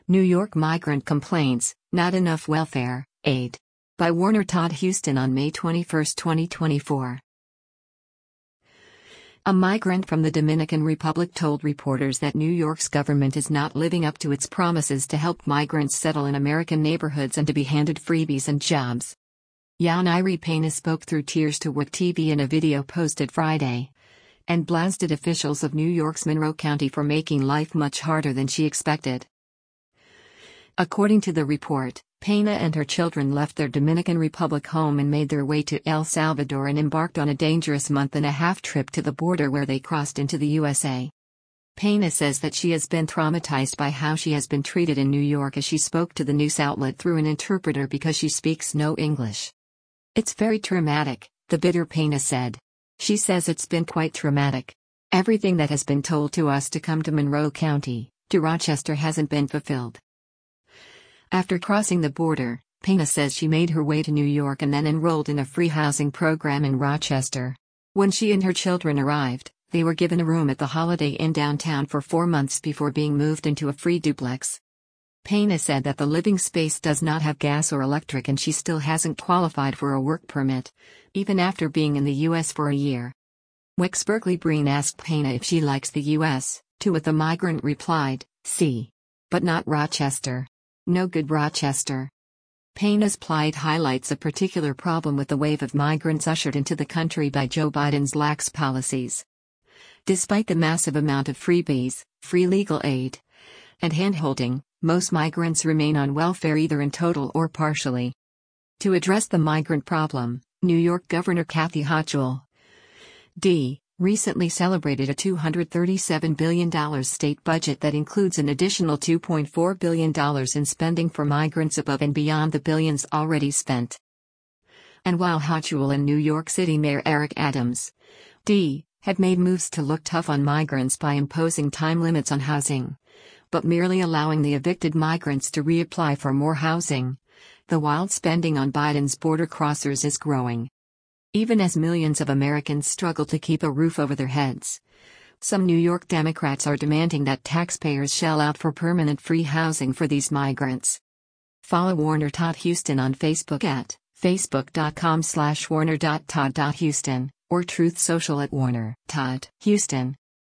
New York migrant complains, not enough welfare aid. By Warner Todd Huston on May 21, 2024. A migrant from the Dominican Republic told reporters that New York's government is not living up to its promises to help migrants settle in American neighborhoods and to be handed freebies and jobs. Yainairi Pena spoke through tears to WORK TV in a video posted Friday, and blasted officials of New York's Monroe County for making life much harder than she expected. According to the report, Pena and her children left their Dominican Republic home and made their way to El Salvador and embarked on a dangerous month-and-a-half trip to the border where they crossed into the USA. Pena says that she has been traumatized by how she has been treated in New York as she spoke to the news outlet through an interpreter because she speaks no English. "It's very traumatic," the bitter Pena said. She says it's been quite traumatic. Everything that has been told to us to come to Monroe County, to Rochester hasn't been fulfilled. After crossing the border, Pena says she made her way to New York and then enrolled in a free housing program in Rochester. When she and her children arrived, they were given a room at the Holiday Inn downtown for 4 months before being moved into a free duplex. Pena said that the living space does not have gas or electric and she still hasn't qualified for a work permit, even after being in the U.S. for a year. WIC's Berkeley Breen asked Pena if she likes the U.S., to which the migrant replied, "See. But not Rochester. No good Rochester." Pena's plight highlights a particular problem with the wave of migrants ushered into the country by Joe Biden's lax policies. Despite the massive amount of freebies, free legal aid, and handholding, most migrants remain on welfare either in total or partially. To address the migrant problem, New York Governor Kathy Hochul, D., recently celebrated a $237 billion state budget that includes an additional $2.4 billion in spending for migrants above and beyond the billions already spent. And while Hochul and New York City Mayor Eric Adams, D., had made moves to look tough on migrants by imposing time limits on housing, but merely allowing the evicted migrants to reapply for more housing, the wild spending on Biden's border crossers is growing. Even as millions of Americans struggle to keep a roof over their heads, some New York Democrats are demanding that taxpayers shell out for permanent free housing for these migrants. Follow Warner Todd Huston on Facebook at facebook.com/warner.todd.huston or Truth Social at Warner Todd Huston.